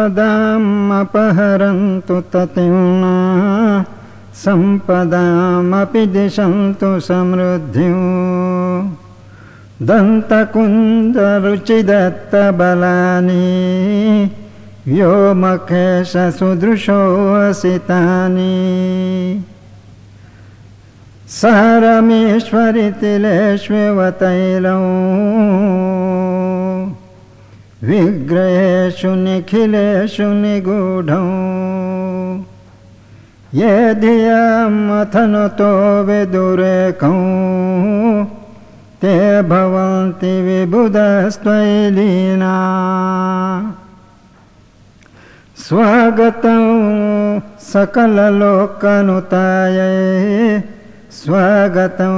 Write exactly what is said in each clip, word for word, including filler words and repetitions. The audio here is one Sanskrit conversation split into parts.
सम्पदाम् अपहरन्तु ततिम्ना सम्पदामपि दिशन्तु समृद्धिम् दन्तकुञ्जरुचिदत्तबलानि व्योमकेश सुदृशो असितानि सारमेश्वरि तिलेष्वेव तैलम् विग्रहेषु निखिलेषु निगूढम् ये धियामथनुतो विदुरेकम् ते भवन्ति विबुधस्त्वयि लीना स्वागतं सकललोकनुतायै स्वागतं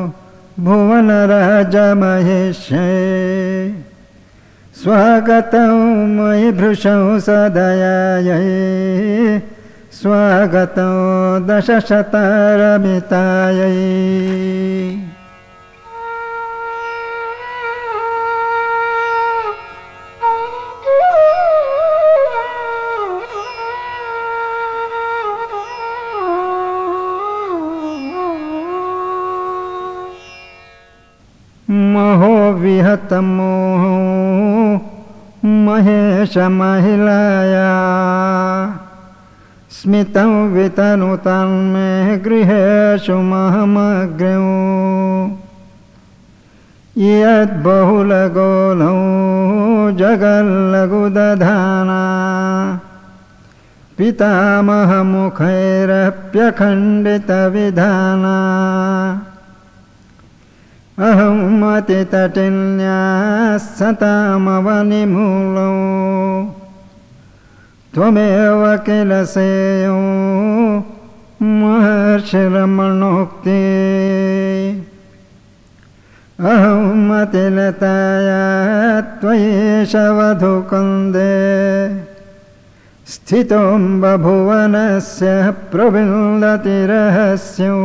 भुवनराजमहेश्यै स्वागतं मयि भृशं सदयायै स्वागतं दशशतारमितायै महो विहतमोहो महेश महिलाया स्मितं वितनुतं मे गृहेषु महमग्र्यो यद्बहुलगोलो जगल्लघुदधाना पितामहमुखैरप्यखण्डितविधाना अहं अतितटिन्याः सतामवनिमूलो त्वमेव किल सेयो महर्षिरमणोक्ते अहं अतिलताया त्वयेष वधुकन्दे स्थितोऽम्ब भुवनस्य प्रविन्दति रहस्यो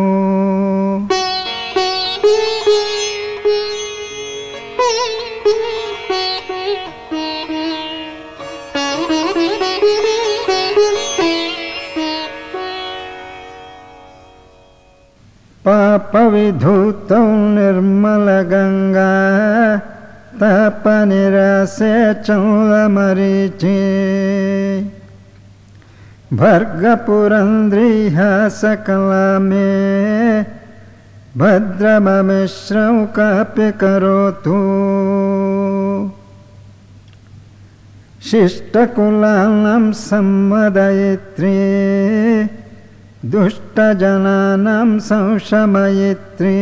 पापविधूतौ निर्मलगङ्गा तापनिरासे चौलमरीचि भर्गपुरन्द्रीः सकला मे भद्रममिश्रं कापि करोतु शिष्टकुलानां सम्मदयित्री दुष्टजनानां संशमयित्री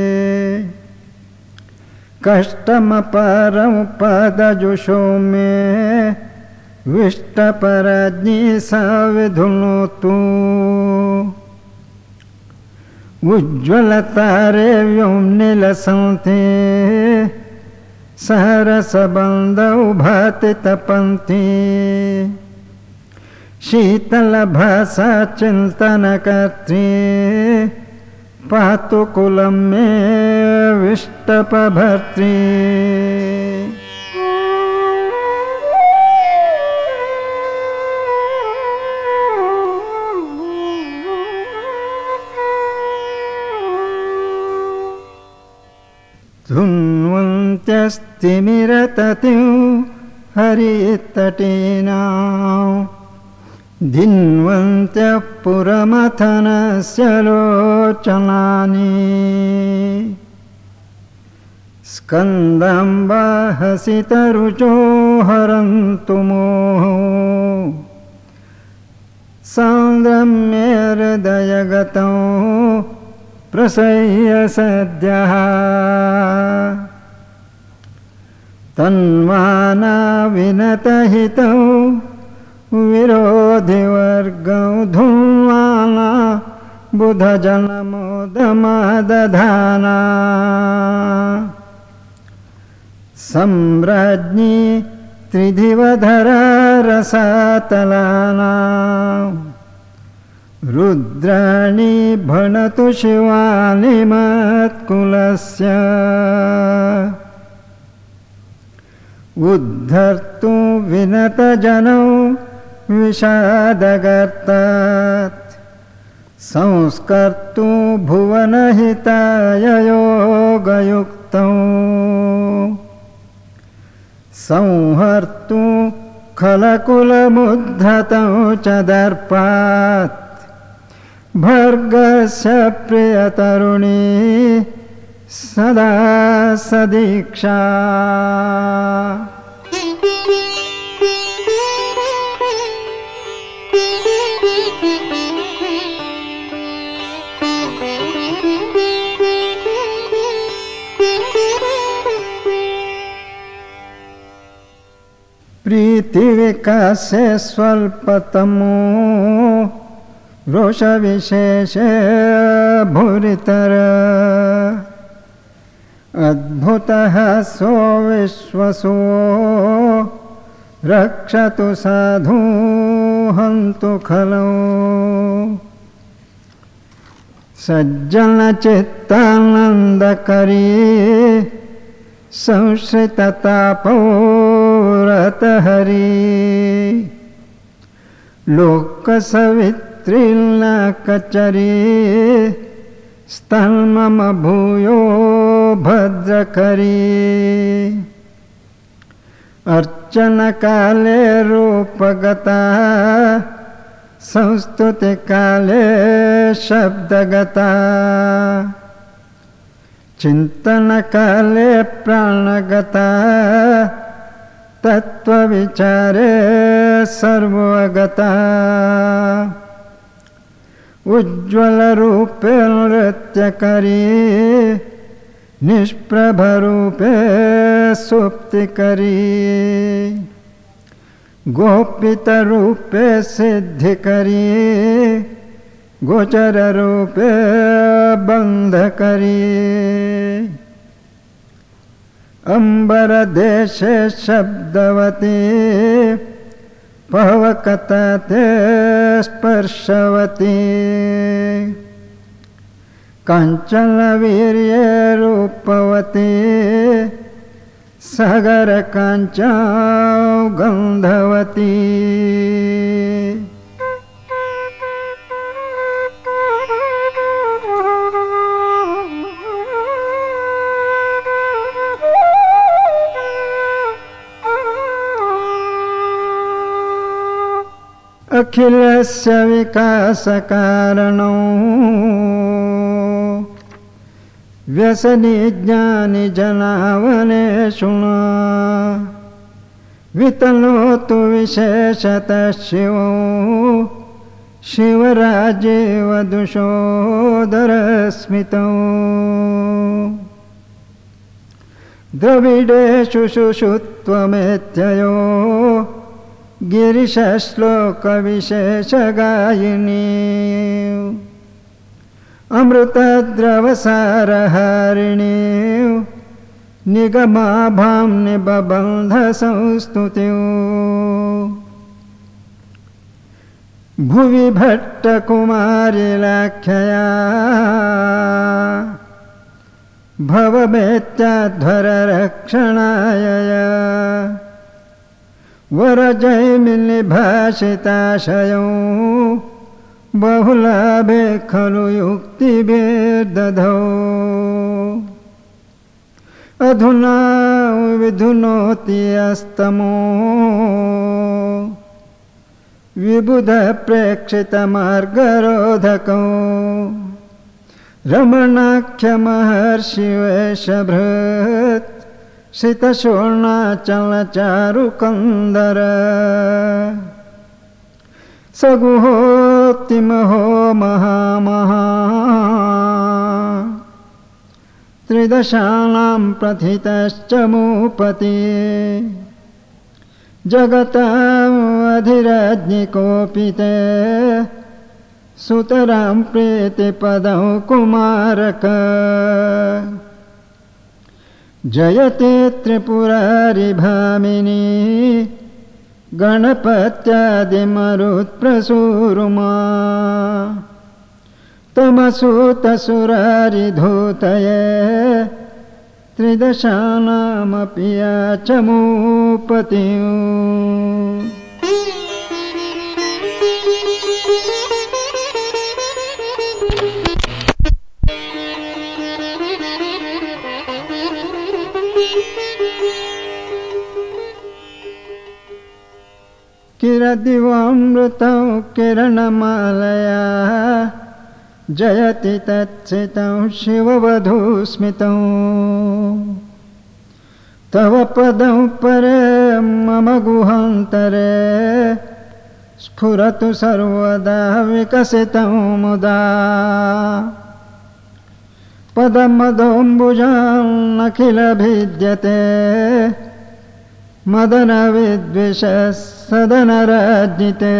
कष्टमपारं पादजुषो मे विष्टपराज्ञी सा विधुनोतु उज्ज्वलतारे व्योम्निलसन्ति सहरसबन्धौ भाति तपन्ति शीतलभासा चिन्तनकर्त्री पातु कुलं मे विष्टपभर्त्री धुन्वन्त्यस्तिमिरततिं हरितटीनां धिन्वन्त्यः पुरमथनस्य लोचनानि स्कन्दाम्बाहसितरुचो हरन्तु मोहो सान्द्रं मे हृदयगतं प्रसह्य सद्यः तन्वाना विनतहितौ विरोधिवर्गं धुन्वाना बुधजनमोदमदधाना सम्राज्ञी त्रिधिवधरा रसातलाना रुद्राणी भणतु शिवानि मत्कुलस्य उद्धर्तु विनतजनौ विषादगर्तात् संस्कर्तु भुवनहिताय योगयुक्तौ संहर्तु खलकुलमुद्धतौ च दर्पात् भर्गस्य प्रियतरुणी सदा सदीक्षा। प्रीतिविकासे स्वल्पतमो रोषविशेषे भूरितर अद्भुतः सो विश्वसो रक्षतु साधु हन्तु खलौ सज्जनचित्तानन्दकरी संश्रिततापौरतहरी लोकसवित्रीर्नाकचरी स्तन्मम भूयो भद्रकरी अर्चनकाले रूपगता संस्तुतिकाले शब्दगता चिन्तनकाले प्राणगता तत्त्वविचारे सर्वगता उज्ज्वलरूपे नृत्यकरी निष्प्रभरूपे सुप्तिकरी गोपितरूपे सिद्धिकरी गोचररूपे बन्धकरी अम्बरदेशे शब्दवती पवकता ते स्पर्शवती काञ्चनवीर्ये रूपवती सागरकाञ्चौ गन्धवती अखिलस्य विकासकारणौ व्यसनी ज्ञानी जनावनेषु वितनोतु विशेषतः शिवो शिवराजेवदुषोदरस्मितौ द्रविडेषु शुशुत्वमेत्ययो गिरिशश्लोकविशेषगायिनी अमृतद्रवसारहारिणी निगमाभां निबबन्धसंस्तुतिं भुवि भट्टकुमारिलाख्यया भवमेत्याध्वररक्षणाय वरजैमिनिभाषिताशयौ बहुलाभे खलु युक्तिभिर्दधौ अधुना विधुनोति अस्तमो विबुधप्रेक्षितमार्गरोधकौ रमणाख्यमहर्षिवेशभृत् श्रितशोर्णाचलचारुकन्दर सगुहोत्तिमहो महामहा त्रिदशानां प्रथितश्च मूपति जगतामधिराज्ञिकोपिते सुतरां प्रीतिपदं कुमारक जयते त्रिपुरारि भामिनी गणपत्यादिमरुत्प्रसूरुमा तमसूतसुरारिधूतये त्रिदशानामपि याचमूपतिम् दिवामृतौ किरणमालया जयति तत्सितं शिववधूस्मितौ तव पदं परे मम गुहान्तरे स्फुरतु सर्वदा विकसितं मुदा पदमदोऽम्बुजान्नखिलभिद्यते मदनविद्विषः सदनराज्ञिते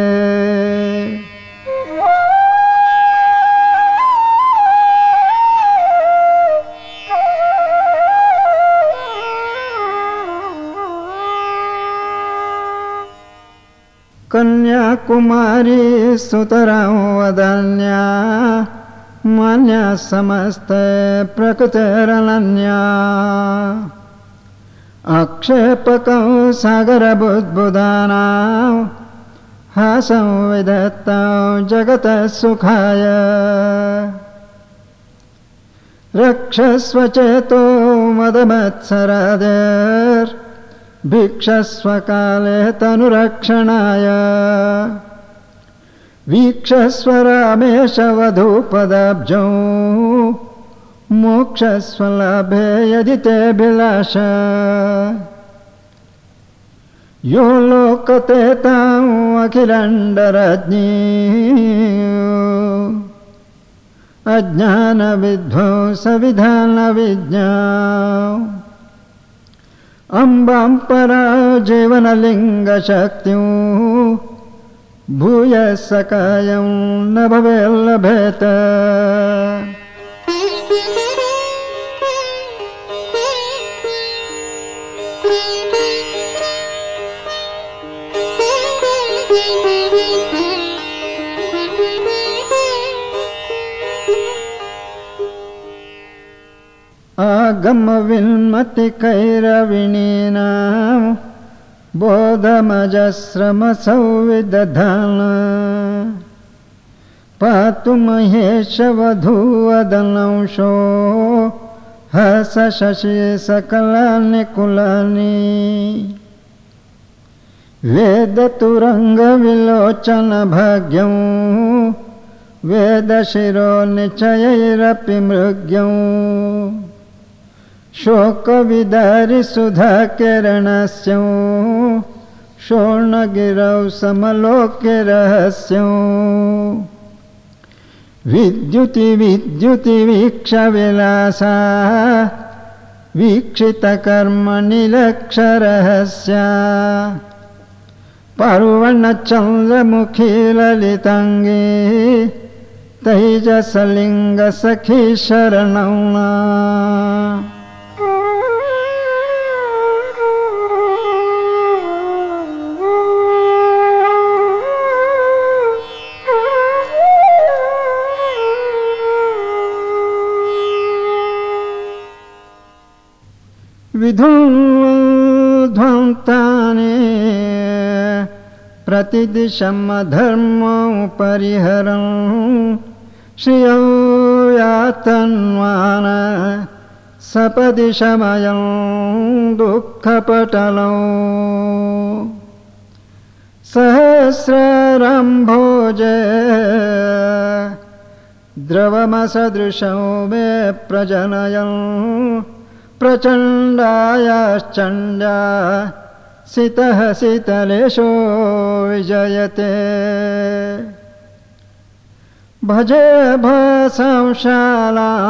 कन्याकुमारी सुतरां वदन्या मान्या समस्ते प्रकृतिरनन्या आक्षेपकं सागरबुद्बुदानां हासं विधत्तां जगतः सुखाय रक्षस्व चेतो मदमत्सरादेर् भिक्षस्व काले तनुरक्षणाय वीक्षस्व रामेश वधूपदाब्जौ मोक्षस्व लाभे यदि तेऽभिलाष यो लोकते ताम् अखिलाण्डराज्ञी अज्ञानविध्वंसविधानविज्ञा अम्बां परा जीवनलिङ्गशक्तिं भूयः सकायं न भवेल्लभेत आगमविन्मतिकैरविणीनां बोधमजस्रमसौ विदधान पातु महेशवधूवदनंशो हस शशि सकलानि कुलानि वेदतुरङ्गविलोचनभाग्यं वेदशिरो निचयैरपि मृग्यं शोकविदारिसुधाकिरणस्यं शोणगिरौ समलोक्य रहस्यं विद्युति विद्युति वीक्षविलासा वीक्षितकर्मनिलक्षरहस्या पार्वणचन्द्रमुखी ललिताङ्गी तैजसलिङ्गसखी शरणं विधुन्ध्वन्तानि प्रतिदिशमधर्मं परिहरन् श्रियौ यातन्वान सपदि शमयं दुःखपटलौ सहस्ररम्भोजे द्रवमसदृशं मे प्रजनयन् प्रचण्डायाश्चण्डा सितः शीतलेशो विजयते भजे भासंशाला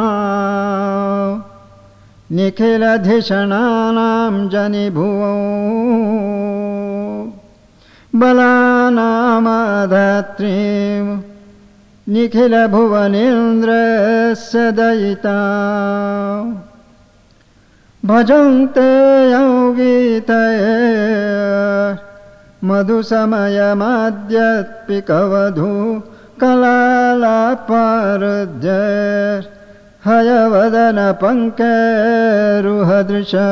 निखिलधिषणानां जनिभुवो बलानामधात्रीं निखिलभुवनेन्द्रस्य दयिता भजन्ते यौगीतये मधुसमयमाद्यत्पिकवधू कलालापारुद्य हयवदनपङ्केरुहदृशा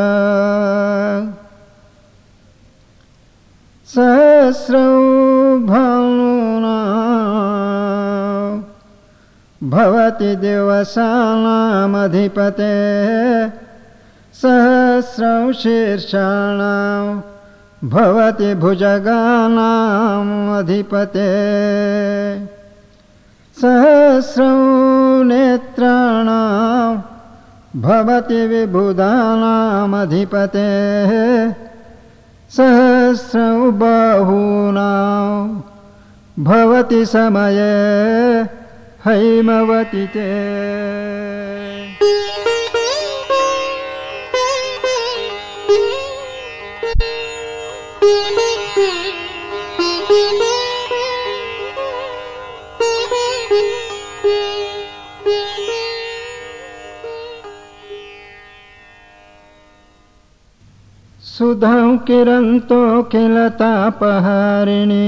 सहस्रौ भानुना भवति दिवसानामधिपते सहस्रं शीर्षाणां भवति भुजगानाम् अधिपते सहस्रं नेत्राणां भवति विबुधानाम् अधिपते सहस्रं बाहूनां भवति समये हैमवति ते। सुधां किरन्तो किल तापहारिणी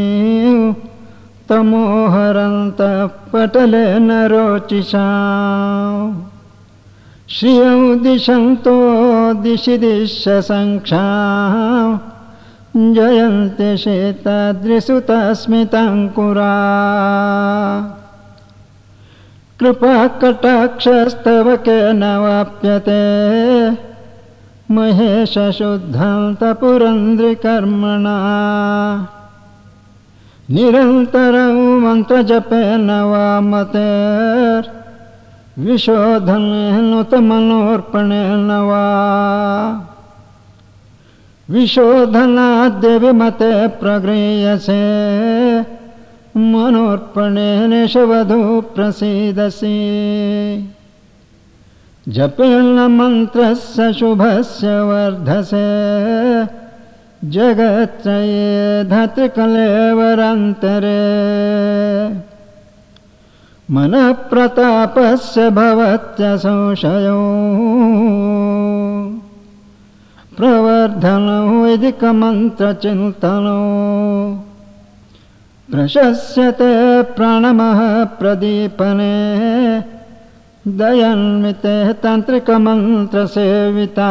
तमोहरन्तः पटलेन रोचिषाम् श्रियं दिशन्तो दिशि दिश्यसङ्क्षाम् जयन्ति शेताद्रिसुतास्मिताङ्कुरा कृपाकटाक्षस्तव केन वाप्यते महेशशुद्धन्तपुरन्द्रिकर्मणा निरन्तरं मन्त्रजपेन वा मतेर्विशोधनेनुत मनोर्पणेन वा विशोधनाद्य विमते प्रगृह्यसे मनोर्पणेन शवधू प्रसीदसि जपेन मन्त्रस्य शुभस्य वर्धसे जगत्त्रये धत्रिकलेवरान्तरे मनः प्रतापस्य भवत्यसंशयो प्रवर्धनो वैदिकमन्त्रचिन्तनो प्रशस्यते प्राणमः प्रदीपने दयन्विते तान्त्रिकमन्त्रसेविता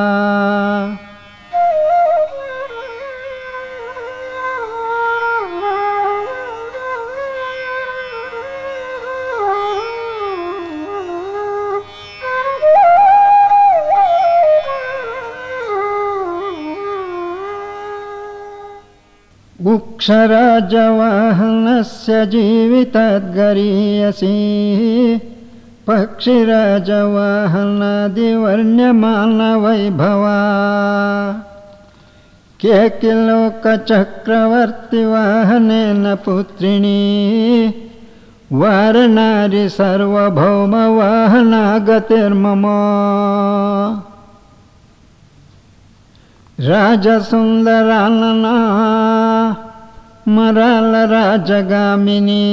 उक्षराजवाहनस्य जीवितद्गरीयसी पक्षिराजवाहनादिवर्ण्यमानवैभवा केकिलोकचक्रवर्तिवाहनेन पुत्रिणी वारनारी सर्वभौमवाहना गतिर्मम राजसुन्दरानना मरालराजगामिनी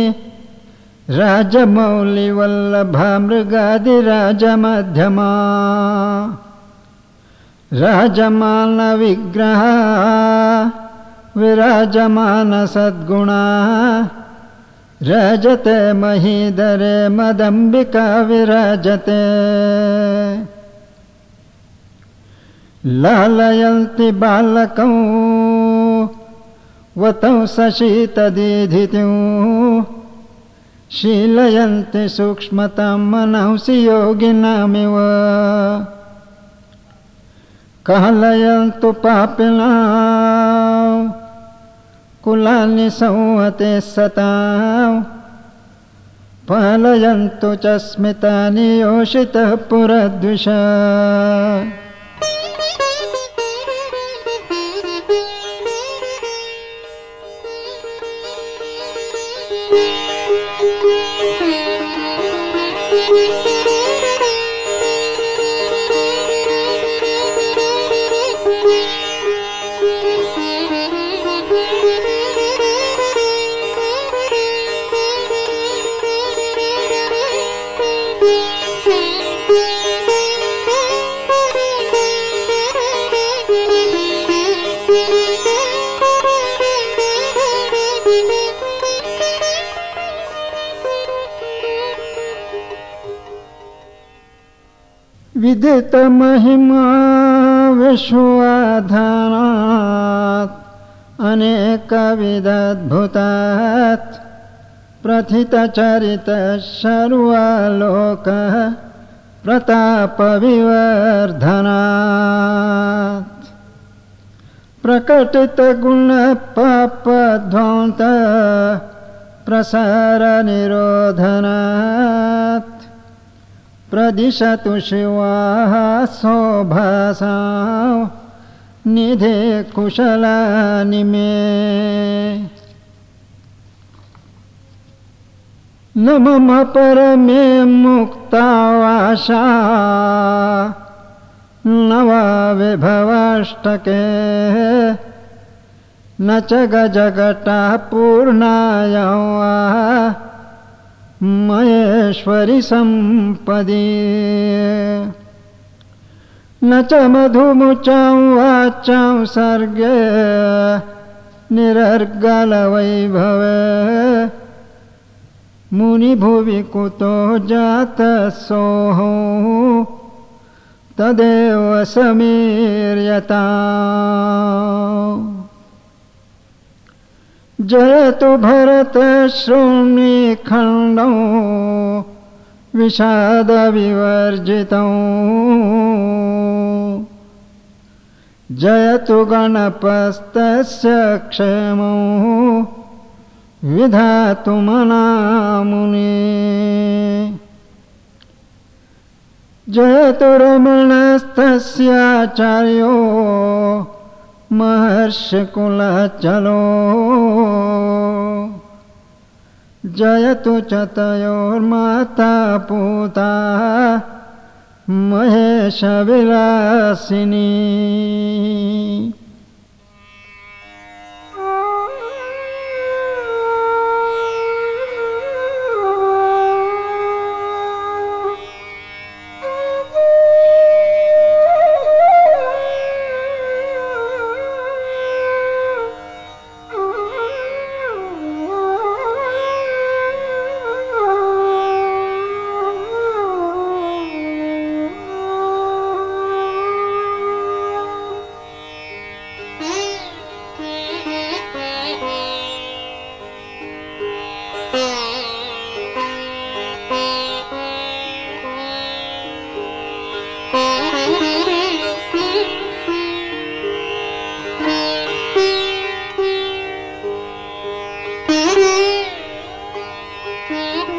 राजमौलिवल्लभा मृगादिराजमध्यमा राजमानविग्रहा विराजमानसद्गुणा राजते महीधरे मदम्बिका विराजते लालयन्ति बालकं वतं सशीतदीधितिं शीलयन्ति सूक्ष्मतां मनंसि योगिनामिव कालयन्तु पापिनां कुलानि संहते सतां पालयन्तु च स्मितानि योषितः पुरद्विषा विदित महिमा विश्वाधानात् अनेकविदद्भुतात् प्रथितचरितः सर्वालोकः प्रतापविवर्धनात् प्रकटित गुण पाप ध्वांत प्रसार निरोधनात् प्रदिशतु शिवाः सौभासां निधे कुशलानि मे। न मम परमे मुक्तावाशा न वा विभवाष्टके न च गजगटा पूर्णाया वा महेश्वरि सम्पदि। न च मधुमुचां वाचां सर्गे निरर्गलवैभवे मुनिभुवि कुतो जातः सोऽहं तदेव समीर्यताम्। जयतु भरत शृण्विखण्डं विषादविवर्जितं जयतु गणपस्तस्य क्षेमं विधातु मनामुने। जयतु रमणस्तस्याचार्यो महर्षिकुलचलो जयतु च तयोर्माता पूता महेशविलासिनी। Mm-hmm.